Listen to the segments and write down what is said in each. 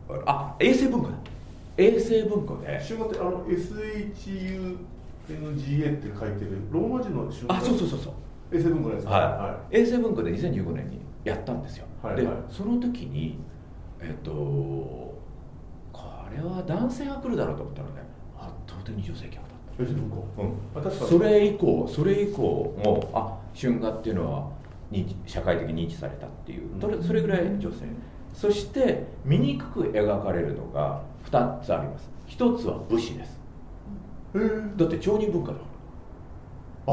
衛星文庫だ。衛星文庫で春画って、SHUNGA って書いてるローマ字の春画。 そう衛星文庫ですか。 はい、衛星文庫で2015年にやったんですよ。でその時にこれは男性が来るだろうと思ったらね、圧倒的に女性客だった。 衛星文庫、確かにそれ以降も春画っていうのは社会的に認知されたっていう、それぐらい女性。そして醜く描かれるのが2つあります。1つは武士です。だって町人文化だから。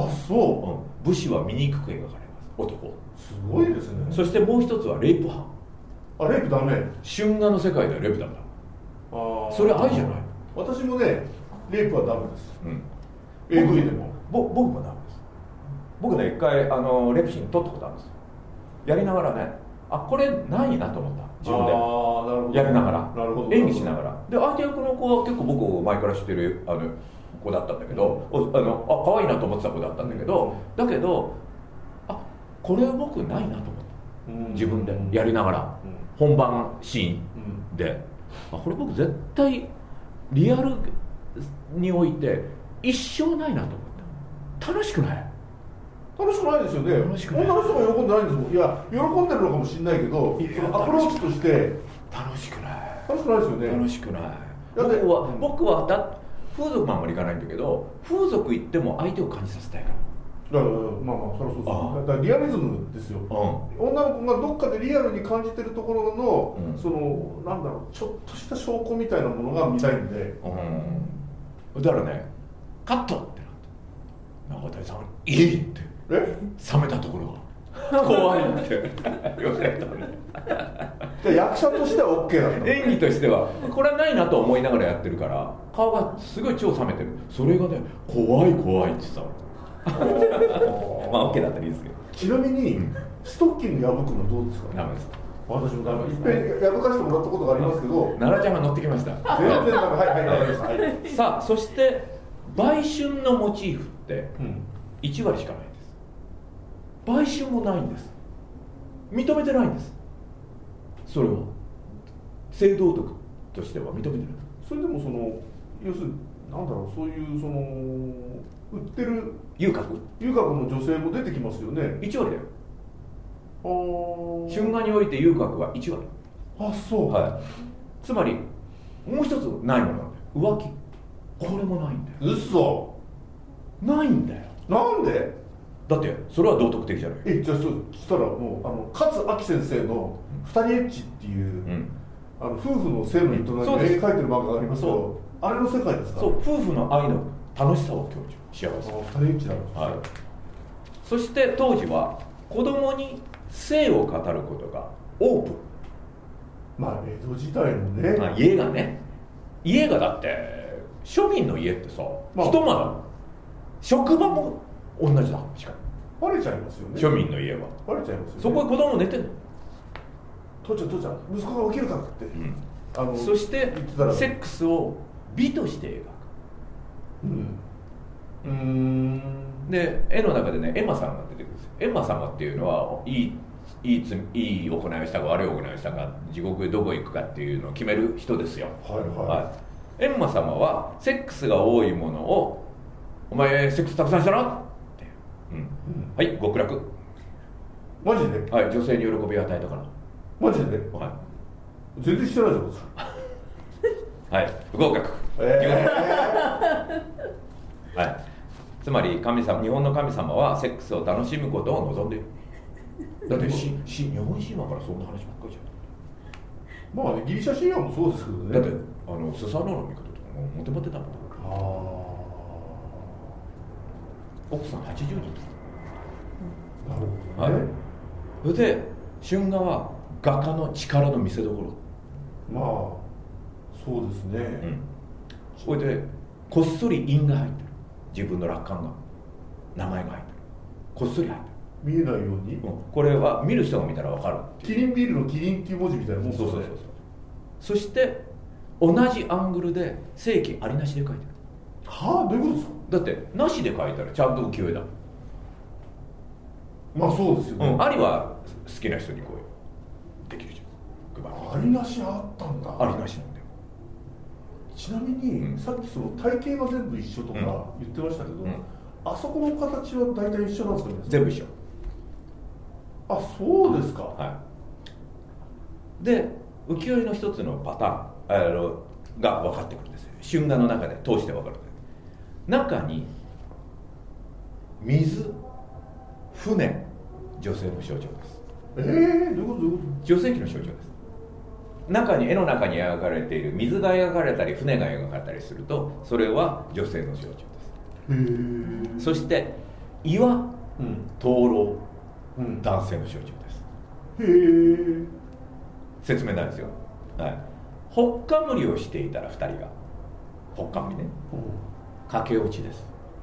そう、武士は醜く描かれます。男。 すごいですね。 そしてもう1つはレイプ犯。 レイプダメ。 春画の世界ではレイプダメだ。それ愛じゃない。 私もね、レイプはダメです。AV でも僕もダメです。僕ね、一回レイプシーン撮ったことあるんですよ。やりながらね、これないなと思った。自分でやりながら、演技しながら。で相手役の子は結構僕前から知ってる子だったんだけど、可愛いなと思ってた子だったんだけど、これ僕ないなと思った。自分でやりながら、本番シーンで、これ僕絶対リアルにおいて一生ないなと思った。楽しくない。 楽しくないですよね。女の人が喜んでないんですもん。いや、喜んでるのかもしれないけど、アプローチとして楽しくない。 楽しくないですよね。 楽しくない。僕は風俗もあんまり行かないんだけど、風俗行っても相手を感じさせたいから。 それはそうです。だからリアリズムですよ。女の子がどっかでリアルに感じてるところの、ちょっとした証拠みたいなものが見たいんで。 だからね、カットってなって、中谷さんいいって冷めたところが怖いって言われたね。 じゃあ役者としては OK だった。 演技としてはこれはないなと思いながらやってるから、顔がすごい超冷めてる。それがね、怖いって言ってたの。OK だったらいいですけど。 ちなみにストッキング破くのどうですか。 ダメです。 私もダメ。いっぺん破かしてもらったことがありますけど、 奈々ちゃんが乗ってきました。 全然ダメ。はい。 さあ、そして売春のモチーフって1割しかないんです。売春もないんです。認めてないんです。それは性道徳としては認めてない。 それでも要するにそういう売ってる遊郭の女性も出てきますよね。 1割だよ。春画において遊郭は1割。 そう。 はい。つまりもう一つないものなんだよ。浮気。これもないんだよ。 嘘。 ないんだよ。 なんで。 だってそれは道徳的じゃない。 じゃあそしたらもう勝明先生の二人エッチっていう、夫婦の性の営みで絵描いてる漫画がありますけど、あれの世界ですか。 そう、夫婦の愛の楽しさを強調、幸せ。 二人エッチなんです。 はい。そして当時は子供に性を語ることがオープン。 江戸時代のね、 家がだって庶民の家ってさ、一間職場も同じだ。しかもバレちゃいますよね。 庶民の家はバレちゃいますよね。 そこへ子供寝てんの。 父ちゃん息子が起きるからって、 そしてセックスを美として描く。で絵の中でね、エマ様が出てくるんですよ。エマ様っていうのはいい行いをしたか悪い行いをしたか、地獄へどこへ行くかっていうのを決める人ですよ。エンマ様はセックスが多いものを、お前セックスたくさんしたなって、はい、極楽。 マジで。 はい、女性に喜びを与えたから。 マジで。全然してないじゃん。 はい、不合格。はい、つまり日本の神様はセックスを楽しむことを望んでいる。だって日本神話からそんな話ばっかりじゃん。 ギリシャ神話もそうですけどね。 だってスサノオノミコトとかもモテモテだもん。奥さん80人とか。 なるほどね。 それで春画は画家の力の見せ所。 そうですね。 それでこっそり印が入ってる。自分の落款が、名前が入ってる。こっそり入ってる。 見えないように。 これは見る人が見たら分かる。 キリンビールのキリンっていう文字みたいなもんですね。 そして同じアングルで正規ありなしで書いてる。 どういうことですか。 だってなしで書いたらちゃんと浮世絵だ。 そうですよね。 ありは好きな人にこうできるじゃん。 ありなしあったんだ。 ありなしなんだよ。 ちなみに、さっきその体型が全部一緒とか言ってましたけど、あそこの形は大体一緒なんですかね。 全部一緒。 あ、そうですか。 はい。で浮世絵の一つのパターンが分かってくるんですよ。春画の中で通して分かる。中に水、船、女性の象徴です。 どういうこと？ 女性器の象徴です。中に絵の中に描かれている水が描かれたり船が描かれたりすると、それは女性の象徴です。そして岩、灯籠、男性の象徴です。説明なんですよ。はい。ほっかむりをしていたら2人が、ほっかむりね、駆け落ちです。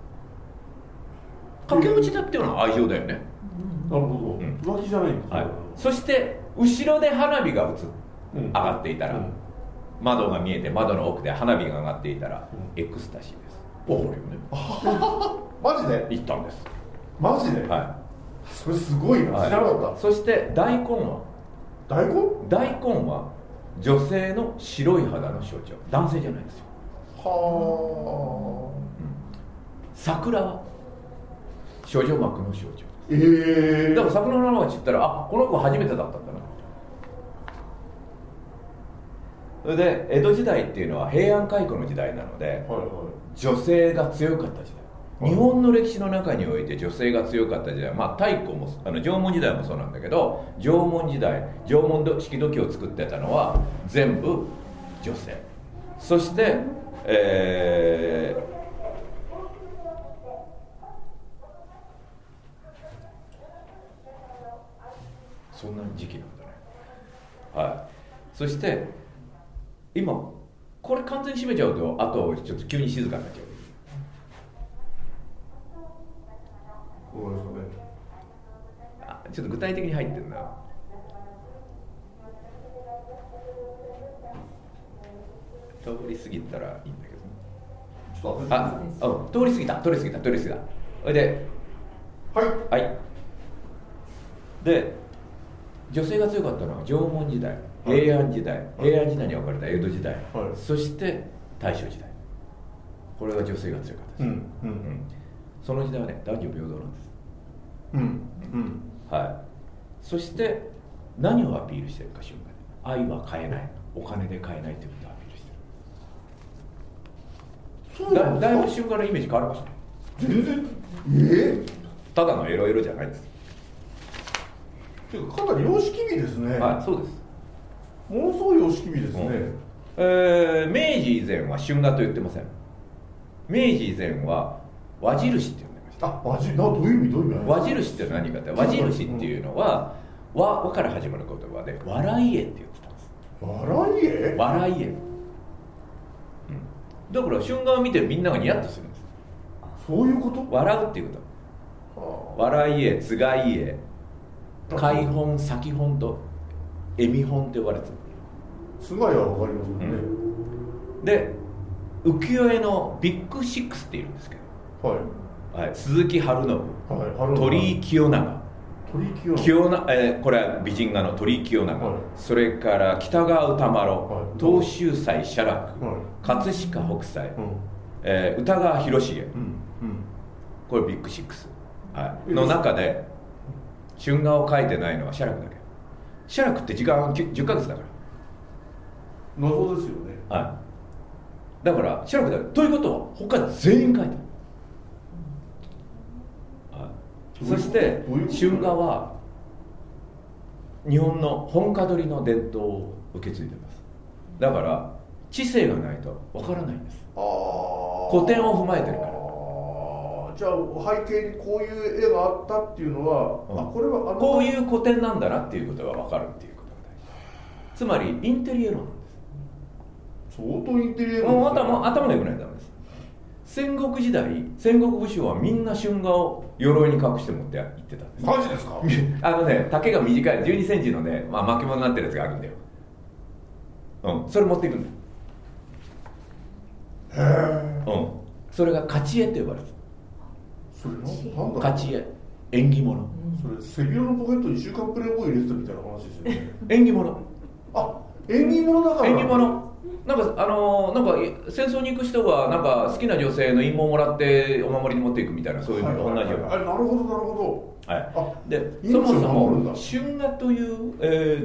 駆け落ちだっていうのは愛情だよね。 なるほど。浮気じゃないんです。 はい。そして後ろで花火が上がっていたら、窓が見えて窓の奥で花火が上がっていたら、エクスタシーです。ポールよね。 マジで？ 言ったんです。 マジで？ はい。 それすごいな。知らなかった。 そして大根は女性の白い肌の象徴。男性じゃないですよ。 はあ。 桜は処女膜の象徴です。だから桜の花が散ったら、あ、この子初めてだったんだな。それで江戸時代っていうのは平安開古の時代なので、女性が強かった時代、日本の歴史の中において女性が強かった時代、まあ太古も縄文時代もそうなんだけど、縄文時代、縄文式土器を作ってたのは全部女性。そして、そんな時期なんだね。はい。そして今これ完全に閉めちゃうと、あとちょっと急に静かになっちゃう。ちょっと具体的に入ってるな。通り過ぎたらいいんだけどね。通り過ぎた。それで、はい。で、女性が強かったのは縄文時代、平安時代に分かれた江戸時代、そして大正時代。これが女性が強かったです。その時代はね、男女平等なんです。はい。そして何をアピールしてるか、瞬間で愛は買えない、お金で買えないということをアピールしてる。だいぶ瞬間のイメージ変わりましたね。 全然ただのエロエロじゃないです。 ていうか、かなり様式美ですね。 はい、そうです。 ものすごい様式美ですね。 明治以前は春画と言ってません。明治以前は和印って呼んでました。 どういう意味？ 和印って何かって、和印っていうのは和から始まる言葉で笑い絵って言ってたんです。笑い絵、だから春画を見てみんながニヤッとするんです。 そういうこと？ 笑うっていうこと。笑い絵、つがい絵、開本、先本と笑み本って呼ばれてる。 つがいは分かりますよね。 で、浮世絵のビッグシックスっているんですけど、鈴木春信、鳥居清長、これは美人画の鳥居清長、それから北川歌麿、東秀斎写楽、葛飾北斎、歌川広重、これビッグシックスの中で春画を描いてないのは写楽だけ。写楽って時間10ヶ月だから。 謎ですよね。 だから写楽だということは他全員描いてる。そして春画は日本の本家取りの伝統を受け継いでます。だから知性がないとわからないんです。古典を踏まえてるから。 じゃあ背景にこういう絵があったっていうのは、これはこういう古典なんだなっていうことがわかるっていうことが大事。つまりインテリエロなんです。 相当インテリエロなんです。 頭が良くないとダメです。戦国時代、戦国武将はみんな春画を鎧に隠して持って行ってたんです。 マジですか？ 丈が短い12センチのね、巻物になってるやつがあるんだよ。それ持っていくんだよ。それが勝ち絵って呼ばれてる。 それなんだ？ 勝ち絵、縁起物。 それ背広のポケットに週刊プレイボーイ入れてたみたいな話ですよね。 縁起物。 縁起物だから。 縁起物なんかなんか戦争に行く人がなんか好きな女性の陰謀をもらってお守りに持っていくみたいな、そういうのと同じような。 なるほどなるほど。はい。 あでそもそも春画という、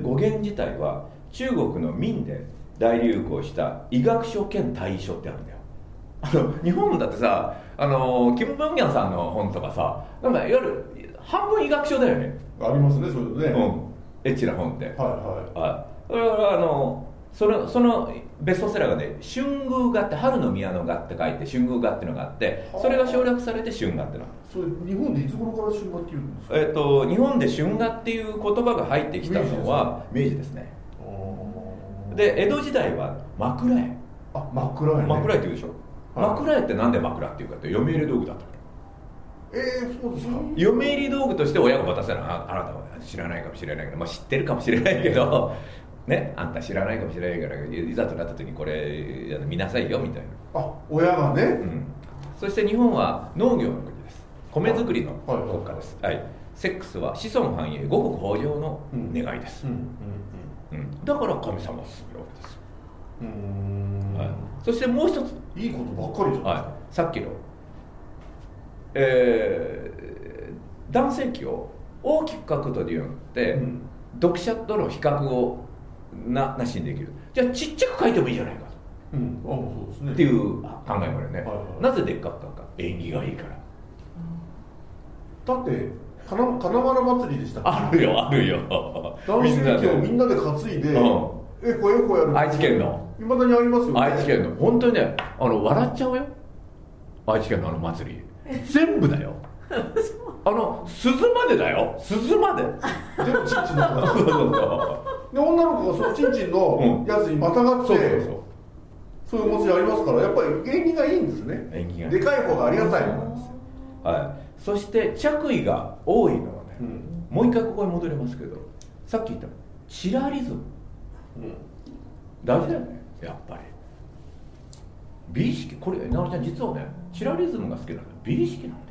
語源自体は中国の明で大流行した医学書兼大医書ってあるんだよ。日本だってさ、キム・ブンギャンさんの本とかさ、なんかいわゆる半分医学書だよね。 ありますね、そういうのね。 エッチな本って。 はいはい。 はい。それはそのベストセラーがね、春宮画って春の宮の画って書いて春宮画っていうのがあって、それが省略されて春画っての。 それ日本でいつ頃から春画っていうんですか？ 日本で春画っていう言葉が入ってきたのは明治ですね。で江戸時代は枕絵。 枕絵ね。 枕絵って言うでしょ。枕絵ってなんで枕っていうかって嫁入り道具だった。 そうですか。 嫁入り道具として親が渡せるのはあなたは知らないかもしれないけど、まあ、知ってるかもしれないけどね、あんた知らないかもしれないからいざとなった時にこれ見なさいよみたいな。 親がね、 そして日本は農業の国です。米作りの国家です。セックスは子孫繁栄五穀豊穣の願いです。だから神様を勧めるわけですよ。そしてもう一ついいことばっかりじゃないですか。 さっきの男性器を大きく書くことによって、読者との比較をなしにできる。じゃあちっちゃく書いてもいいじゃないかと、 そうですね、 っていう考えもあるね。なぜでっかく書くか、縁起がいいから。 だって金丸祭りでしたっけ？ あるよあるよ。 男性器をみんなで担いで、エコエコやる。 愛知県のいまだにありますよね。 愛知県の本当にね、笑っちゃうよ。愛知県の祭り全部だよ。鈴までだよ。鈴まで全部チンチンだからで女の子がそのチンチンのやつにまたがって、そういうお祭りありますから、やっぱり縁起がいいんですね。 縁起がでかい方がありがたい。 そして着衣が多いのはね、もう一回ここに戻りますけど、さっき言ったチラリズム、大事だよね、やっぱり。美意識、これ直美ちゃん実はねチラリズムが好きなのは美意識なんだよ。